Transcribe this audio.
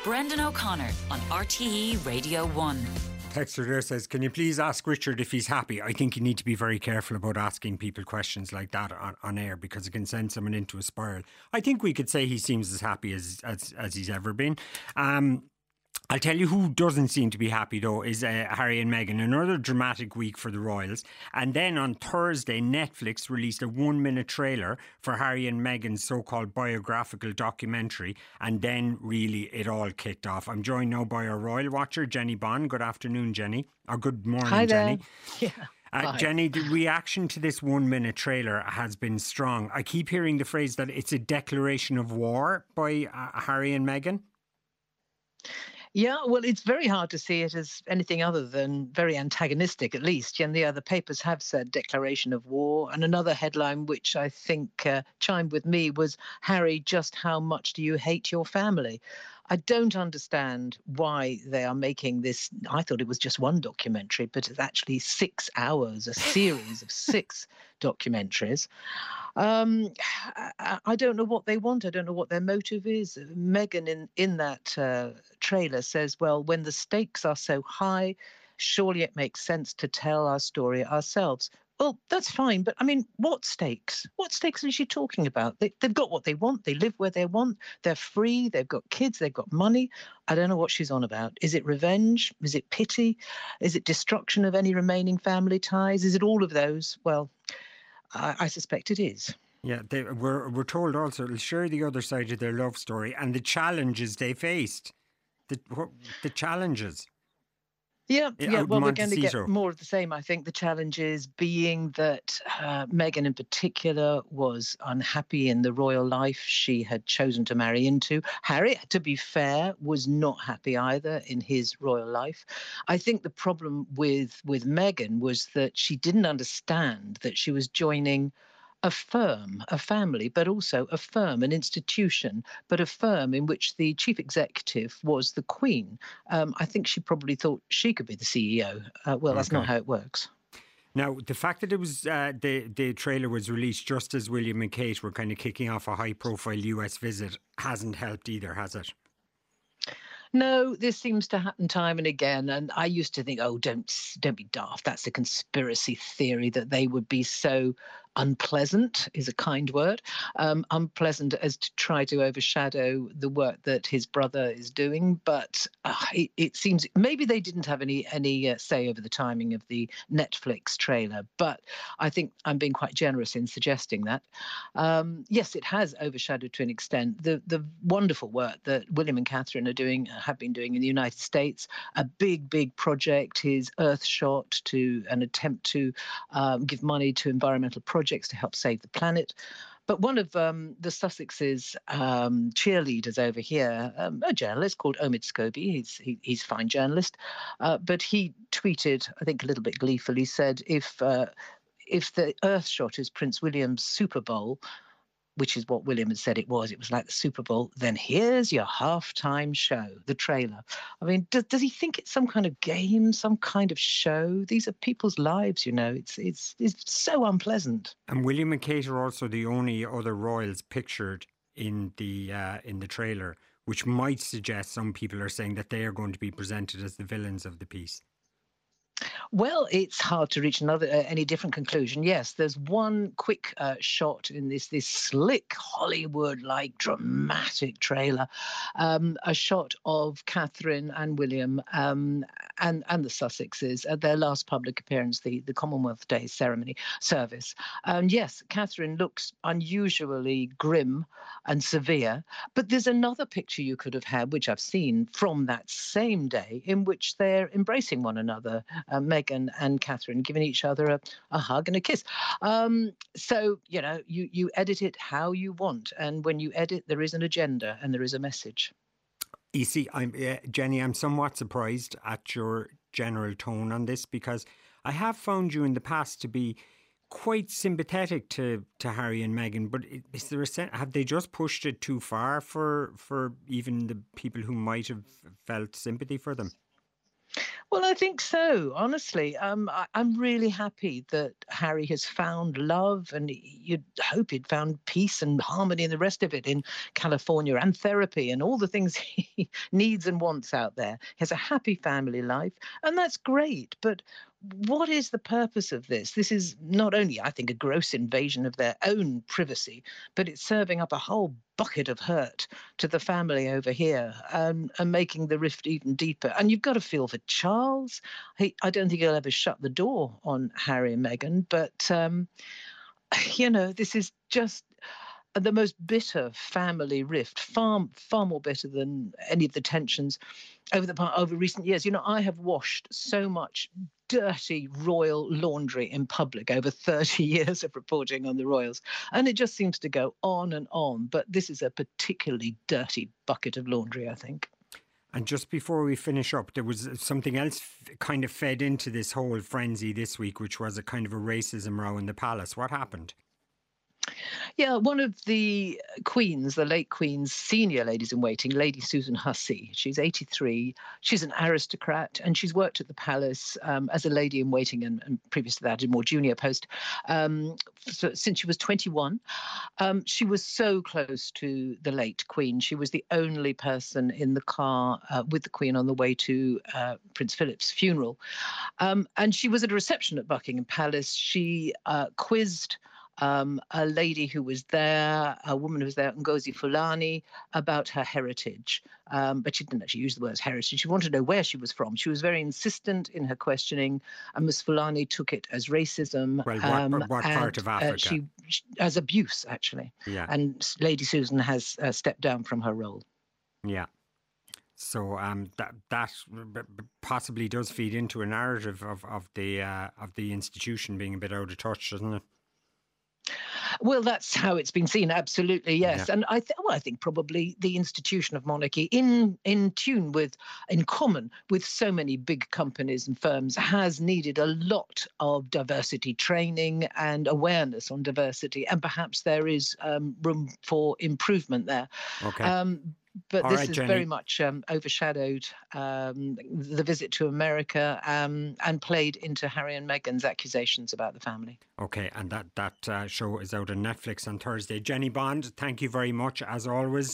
Brendan O'Connor on RTE Radio 1. Texter there says, can you please ask Richard if he's happy? I think you need to be very careful about asking people questions like that on air, because it can send someone into a spiral. I think we could say he seems as happy as he's ever been. I'll tell you who doesn't seem to be happy, though, is Harry and Meghan. Another dramatic week for the royals. And then on Thursday, Netflix released a 1-minute trailer for Harry and Meghan's so-called biographical documentary. And then really it all kicked off. I'm joined now by our royal watcher, Jenny Bond. Good afternoon, Jenny. Or good morning, Hi there. Jenny. Yeah. Jenny, the reaction to this 1-minute trailer has been strong. I keep hearing the phrase that it's a declaration of war by Harry and Meghan. Yeah, well, it's very hard to see it as anything other than very antagonistic, at least. And the other papers have said declaration of war. And another headline, which I think chimed with me, was, Harry, just how much do you hate your family? I don't understand why they are making this. I thought it was just one documentary, but it's actually 6 hours, a series of 6 documentaries. I don't know what they want. I don't know what their motive is. Meghan in that trailer says, well, when the stakes are so high, surely it makes sense to tell our story ourselves. Well, that's fine. But I mean, what stakes? What stakes is she talking about? They've got what they want. They live where they want. They're free. They've got kids. They've got money. I don't know what she's on about. Is it revenge? Is it pity? Is it destruction of any remaining family ties? Is it all of those? Well, I suspect it is. Yeah, we're told also to share the other side of their love story and the challenges they faced. The challenges. Yeah. Well, we're going to get Montecito. more of the same, I think. The challenges being that Meghan in particular was unhappy in the royal life she had chosen to marry into. Harry, to be fair, was not happy either in his royal life. I think the problem with Meghan was that she didn't understand that she was joining a firm, a family, but also a firm, an institution, but a firm in which the chief executive was the Queen. I think she probably thought she could be the CEO. That's not how it works. Now, the fact that it was the trailer was released just as William and Kate were kind of kicking off a high-profile US visit hasn't helped either, has it? No, this seems to happen time and again. And I used to think, oh, don't be daft. That's a conspiracy theory that they would be so unpleasant, is a kind word, unpleasant as to try to overshadow the work that his brother is doing. But it seems maybe they didn't have any say over the timing of the Netflix trailer. But I think I'm being quite generous in suggesting that. Yes, it has overshadowed to an extent the wonderful work that William and Catherine have been doing in the United States. A big project, his Earthshot, to an attempt to give money to environmental projects to help save the planet. But one of the Sussex's cheerleaders over here, a journalist called Omid Scobie, he's a fine journalist, but he tweeted, I think a little bit gleefully, said, if the Earthshot is Prince William's Super Bowl, which is what William had said it was like the Super Bowl, then here's your halftime show, the trailer. I mean, does he think it's some kind of game, some kind of show? These are people's lives, you know. It's so unpleasant. And William and Kate are also the only other royals pictured in the trailer, which might suggest some people are saying that they are going to be presented as the villains of the piece. Well, it's hard to reach any different conclusion. Yes, there's one quick shot in this slick Hollywood-like dramatic trailer, a shot of Catherine and William and the Sussexes at their last public appearance, the Commonwealth Day service. And yes, Catherine looks unusually grim and severe, but there's another picture you could have had, which I've seen from that same day, in which they're embracing one another, Meghan and Catherine, giving each other a hug and a kiss. So, you know, you edit it how you want. And when you edit, there is an agenda and there is a message. You see, Jenny, I'm somewhat surprised at your general tone on this, because I have found you in the past to be quite sympathetic to Harry and Meghan, but is there have they just pushed it too far for even the people who might have felt sympathy for them? Well, I think so, honestly. I'm really happy that Harry has found love, and you'd hope he'd found peace and harmony and the rest of it in California, and therapy and all the things he needs and wants out there. He has a happy family life, and that's great. But what is the purpose of this? This is not only, I think, a gross invasion of their own privacy, but it's serving up a whole bucket of hurt to the family over here, and making the rift even deeper. And you've got to feel for Charles. I don't think he'll ever shut the door on Harry and Meghan, but this is just the most bitter family rift, far more bitter than any of the tensions over recent years. I have washed so much dirty royal laundry in public over 30 years of reporting on the royals, and it just seems to go on and on. But this is a particularly dirty bucket of laundry, I think. And just before we finish up, there was something else kind of fed into this whole frenzy this week, which was a kind of a racism row in the palace. What happened? Yeah, one of the Queen's, the late Queen's senior ladies in waiting, Lady Susan Hussey. She's 83. She's an aristocrat, and she's worked at the palace as a lady in waiting, and previous to that, in a more junior post, since she was 21. She was so close to the late Queen. She was the only person in the car with the Queen on the way to Prince Philip's funeral. And she was at a reception at Buckingham Palace. She quizzed a lady who was there, a woman who was there, Ngozi Fulani, about her heritage. But she didn't actually use the words heritage. She wanted to know where she was from. She was very insistent in her questioning, and Ms. Fulani took it as racism. Well, what part of Africa? As abuse, actually. Yeah. And Lady Susan has stepped down from her role. Yeah. So that possibly does feed into a narrative of the institution being a bit out of touch, doesn't it? Well, that's how it's been seen. Absolutely, yes. Yeah. And I think probably the institution of monarchy, in common with so many big companies and firms, has needed a lot of diversity training and awareness on diversity, and perhaps there is room for improvement there. Okay. But All this right, has Jenny. very much overshadowed the visit to America, and played into Harry and Meghan's accusations about the family. Okay, and that show is out on Netflix on Thursday. Jenny Bond, thank you very much, as always.